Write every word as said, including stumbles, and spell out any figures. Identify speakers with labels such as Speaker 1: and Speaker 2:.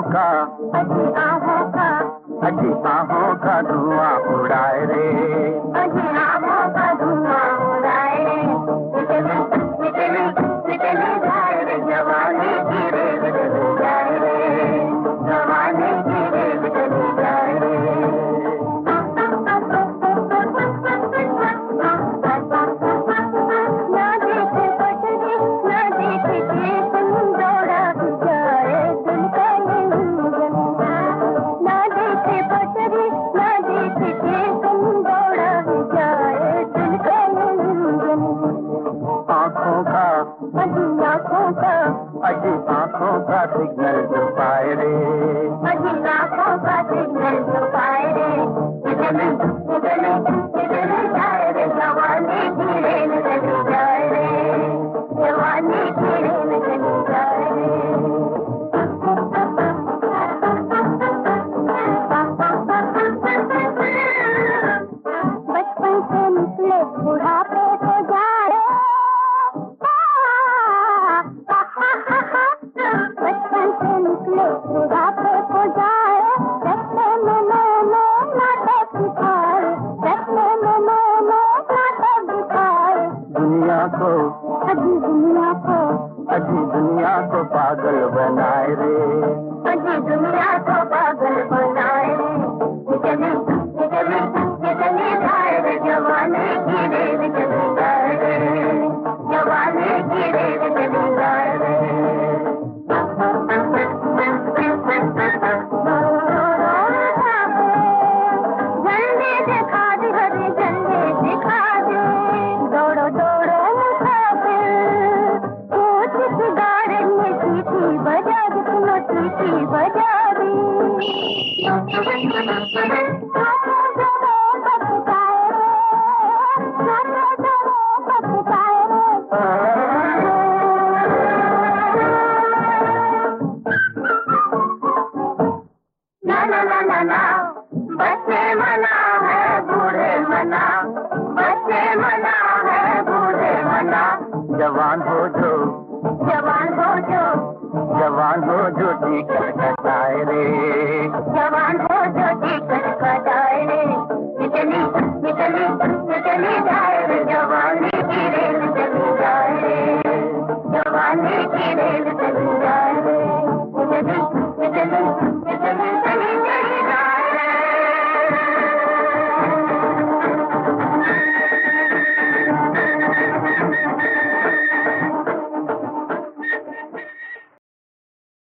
Speaker 1: का,
Speaker 2: अजी आहों का,
Speaker 1: अजी आहों का धुआं उड़ाए रे,
Speaker 2: अजी आहों का धुआं उड़ाए रे। निकली निकली निकली जाए रे जवानी की रेल चली जाए रे, जवानी की रेल चली जाए रे। ना देखे पटरी ना देखे स्टेशन दौड़ा भी जाए दिल का ये इंजन। ना देखे पटरी ना देखे स्टेशन दौड़ा भी जाए दिल का ये इंजन।
Speaker 1: आँखों का,
Speaker 2: अजी आँखों का,
Speaker 1: अजी आँखों का सिग्नल जो पाए रे,
Speaker 2: अजी आँखों का सिग्नल जो पाए रे। निकली निकली निकली जाए रे जवानी की रेल चली जाए रे, जवानी की रेल चली जाए रे। बचपन से निकले बुढ़ापे को जाए, बचपन से निकले बुढ़ापे को जाए। रस्ते में मैंने नाटक दिखाए, रस्ते में मैंने नाटक दिखाए।
Speaker 1: दुनिया को,
Speaker 2: अजी दुनिया को,
Speaker 1: अजी दुनिया को पागल बनाए रे,
Speaker 2: अजी दुनिया को पागल बनाए रे। निकली निकली निकली जाए रे जवानी की रेल चली जाए रे, जवानी की रेल चली जाए रे। झंडे दिखा दे हरे झंडे दिखा दे, दौड़ो दौड़ो मुसाफिर। कोच की गाड़ी में सीटी बजा दे, सुनो सीटी बजा दे। छोटे जरा बचकाए रे, छोटे जरा बचकाए रे। ना ना ना ना ना, बच्चे मना है बूढ़े मना, बच्चे मना है बूढ़े मना।
Speaker 1: जवान हो जो,
Speaker 2: जवान हो जो,
Speaker 1: जवान हो जो टिकट कटाए रे,
Speaker 2: जवान हो जो टिकट कटाए रे। निकली